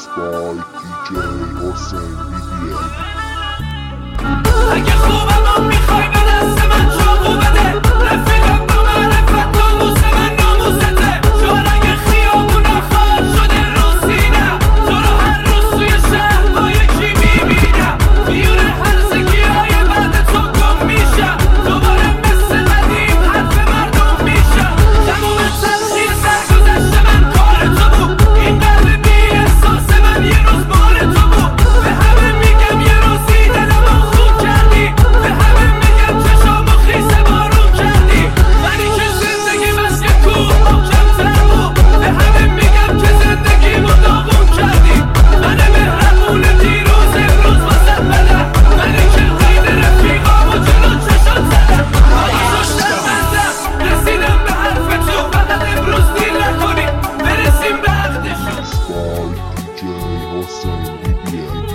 by DJ حسین BBM. اگه خوبم میخوای به دست من چاقو بده، رفیقم با معرفت ناموس من ناموسته، شارنگ خیابونم خار شده رو سینم، تو رو هر روز توی شهر با یکی میبینم، میونه هرزگی های بعد تو گم میشم، دوباره مثل قدیم حرف مردم میشم، تموم تلخی سرگذشت من کار تو بود، این قلب بی احساس من یه روز بار تو بود، به همه میگم یه روزی دلمو خوب کردی، به همه میگم چشامو خیسه بارون کردی، ولی که زندگی مثل کوه محکم‌تر بود، به همه میگم که زندگیمو داغون کردی، من مهربون دیروز امروز واسه بدم، منی که قید رفیقامو جلو چشات زدم، حالا شدم بندم، رسیدم به حرف تو، فقط امروز دیر نکنی برسیم به عقدشون. by DJ حسین BBM.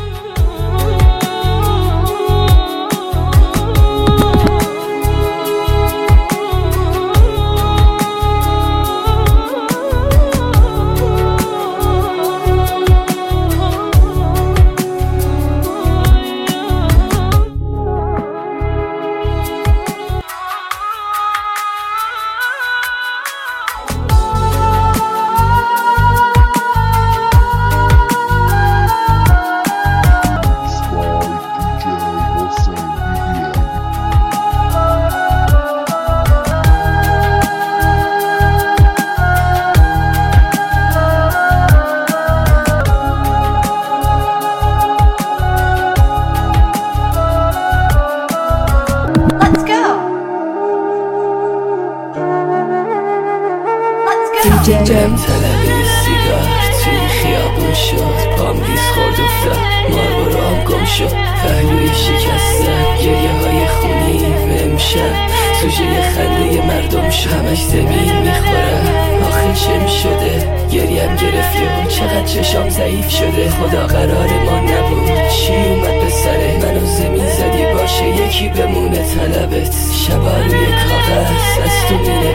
جم طلبی سیگار توی خیابون شد، پام دیز خورد افتاد، ماربورام گم شد، پهلوی شکستم، گریه های خونی و امشب سوژه خنده مردم شد، همش زمین میخورم، آخه چه میشده گریم گرفت یا چقدر چشام ضعیف شده، خدا قرار ما نبود چی اومد به سره منو زمین زدی باشه یکی بمونه طلبت، شبا روی کاغذ از تو می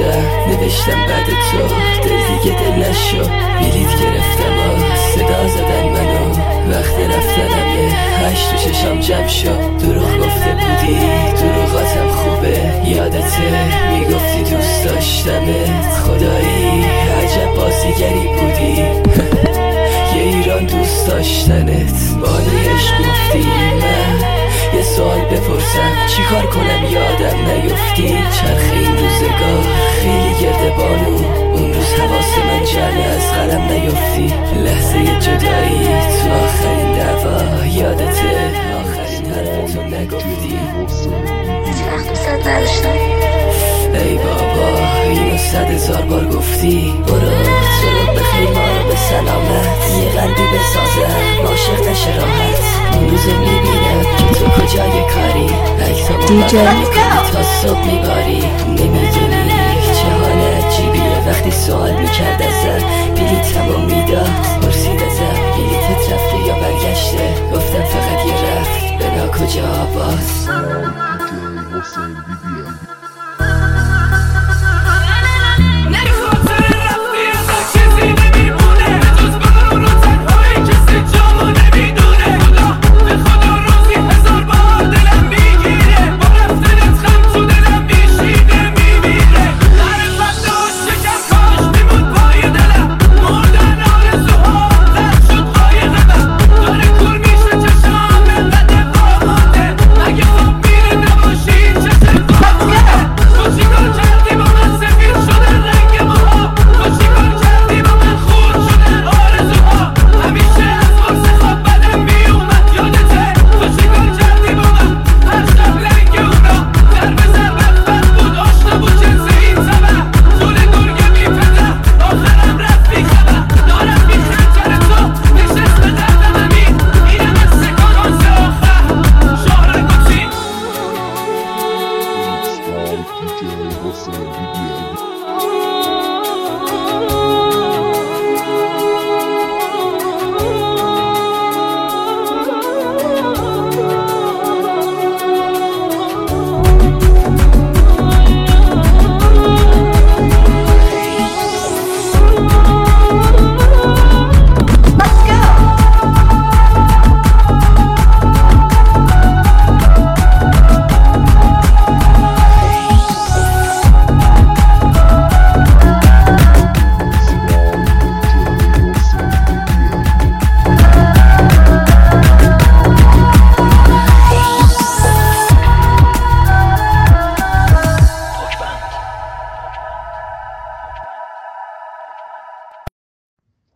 نوشتم بعد تو دل دیگه دل نشو، بلیت گرفتم صدا زدن منو، وقت رفتنمه هشت تو چشام جمع شد، دروغ گفته بودی دروغاتم خوبه، یادته میگفتی دوست داشتمت، خدایی عجب بازیگری بودی یه ایران دوست داشتنت، بالای عشق گفتی من یه سوال بپرسم چی کار کنم یادم نیفتی، چرخ این روزگار خیلی گرده بانو، اون روز حواس من جمعه از قلم نیفتی، لحظه جدایی تو آخرین دعوا یادته آخرین حرفتو نگفتی، وقت دوست نداشتم ای بابا اینو 100,000 بار گفتی، برو تو رو بخیر ما رو به سلامت، یه قلبی بسازم عاشق نشه راحت، اون روزه میبینم که تو کجای کاری، عکسامو بغل میکنی تا صبح میباری، نمیدونی چه حال عجیبیه وقتی سوال میکرد ازم، بلیتمو میداد پرسید ازم بلیتت رفته یا برگشته، گفتم فقط یه رفت بنا کجا باز. by DJ حسین BBM.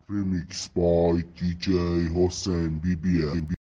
Remix by DJ Hossein BBM.